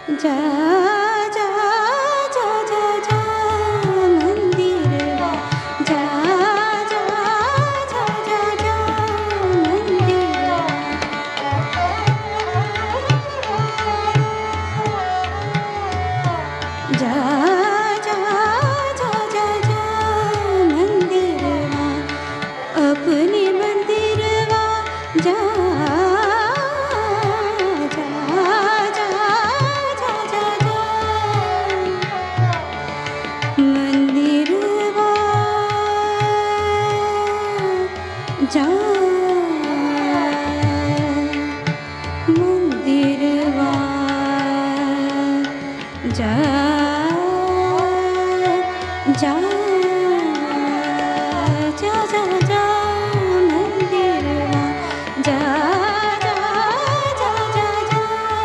जा जा जा जा जा मंदिरवा जा जा जा जा जा मंदिरवा जा जा जा जा जा मंदिरवा अपने मंदिरवा जा जा जा जा जा जा मंदिरवा जा मंदिरवा जा जा जा जा जा मंदिरवा जा जा जा जा जा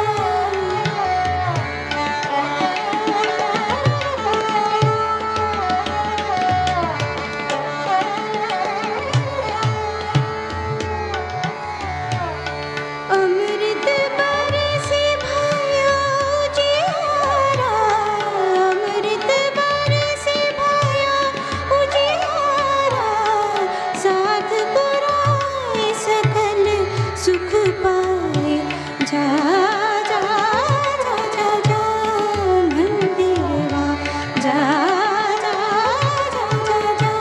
अमृत बरसे भयो उजियारा अमृत बरसे भयो उजियारा साध पुराए सकल सुख पाए जा जा जा जा जा मंदिरवा जा जा जा जा जा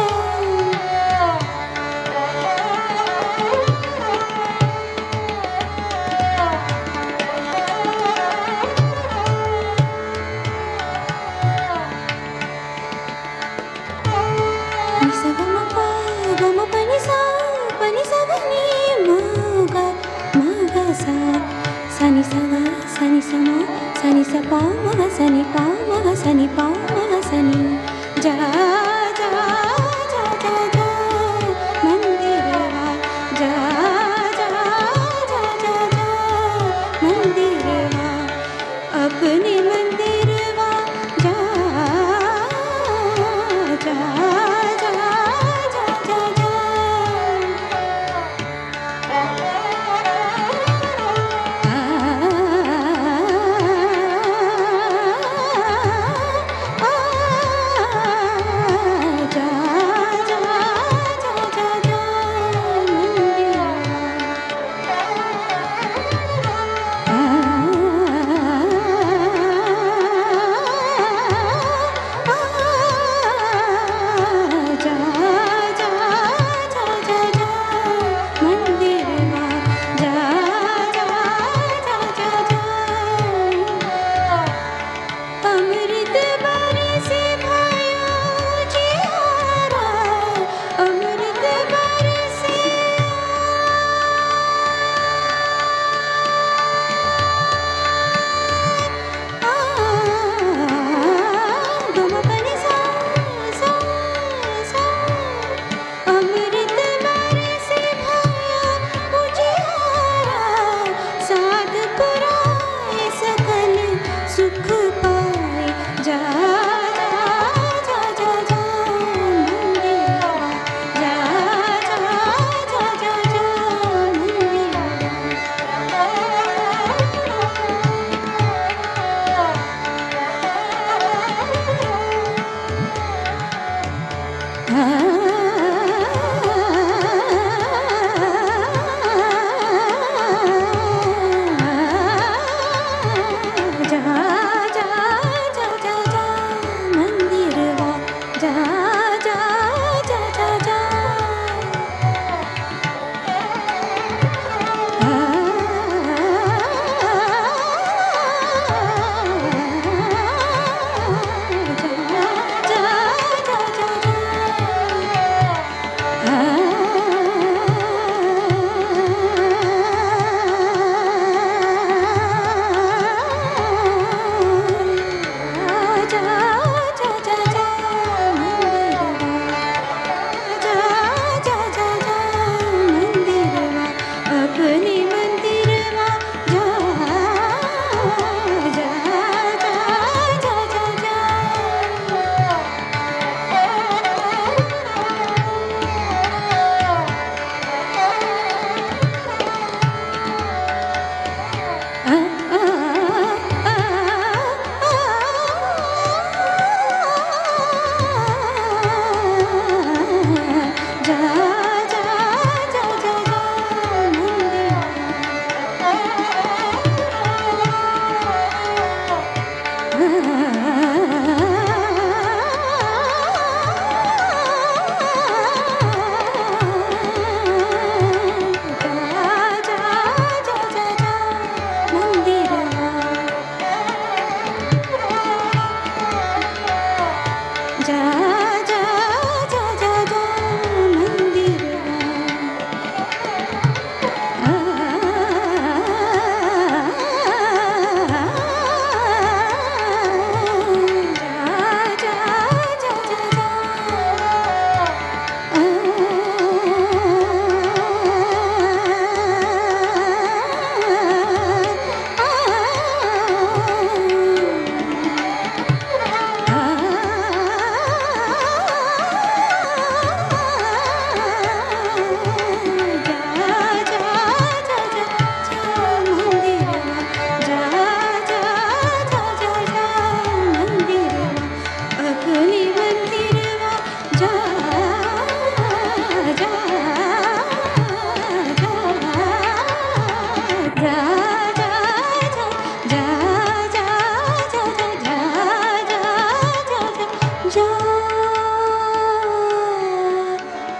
निसा गम प नि सा ग नि म ग सा नि सा ग सा नि सा म सा नि सा प म ग सा नि प म ग सा नि प म ग सा नि जा जा जा जा जा मंदिरवा जा जा जा जा जा मंदिरवा अपने मंदिरवा जा जा जा जा जा जा आ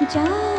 जा